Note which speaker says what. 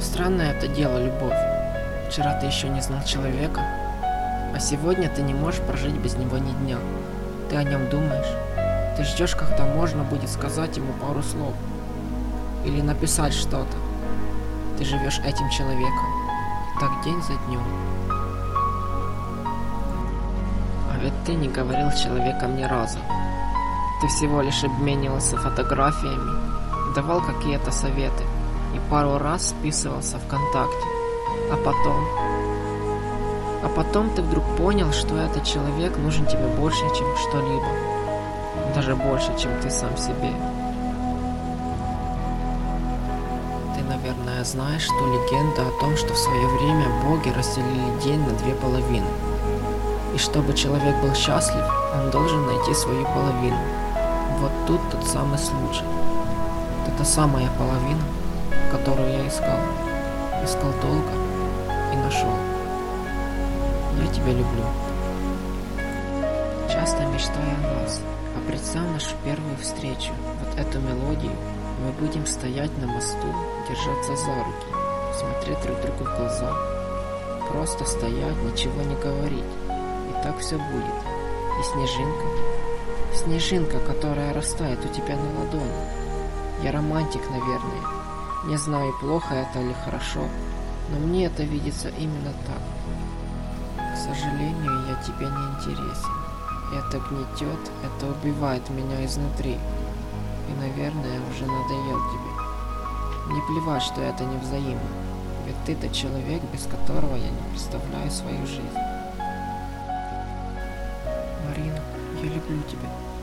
Speaker 1: Странное это дело, любовь. Вчера ты еще не знал человека, а сегодня ты не можешь прожить без него ни дня. Ты о нем думаешь. Ты ждешь, когда можно будет сказать ему пару слов. Или написать что-то. Ты живешь этим человеком. И так день за днем. А ведь ты не говорил с человеком ни разу. Ты всего лишь обменивался фотографиями, давал какие-то советы и пару раз списывался ВКонтакте. А потом ты вдруг понял, что этот человек нужен тебе больше, чем что-либо. Даже больше, чем ты сам себе. Ты, наверное, знаешь ту легенду о том, что в свое время боги разделили день на две половины. И чтобы человек был счастлив, он должен найти свою половину. Вот тут тот самый случай. Это та самая половина, которую я искал. Искал долго и нашел. Я тебя люблю. Часто мечтая о нас, а представь нашу первую встречу, вот эту мелодию, мы будем стоять на мосту, держаться за руки, смотреть друг другу в глаза, просто стоять, ничего не говорить. И так все будет. И снежинка, которая растает у тебя на ладони. Я романтик, наверное. Не знаю, плохо это или хорошо, но мне это видится именно так. К сожалению, я тебе не интересен. Это гнетет, это убивает меня изнутри. И, наверное, уже надоел тебе. Не плевать, что это не взаимно. Ведь ты тот человек, без которого я не представляю свою жизнь. Марина, я люблю тебя.